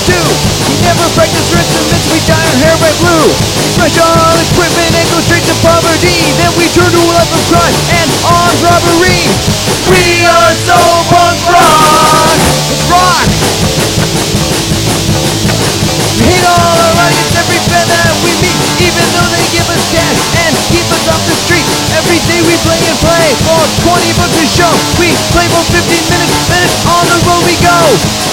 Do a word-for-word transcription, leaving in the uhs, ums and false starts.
too. We never practice our instruments, we dye our hair bright blue. Smash all equipment and go straight to poverty. Then we turn to a life of crime and armed robbery. We are so punk rock. Let's rock. We hate all our audience, every fan that we meet, even though they give us cash and keep us off the street. Every day we play and play for twenty bucks a show. We play for fifteen minutes, then it's on the road we go.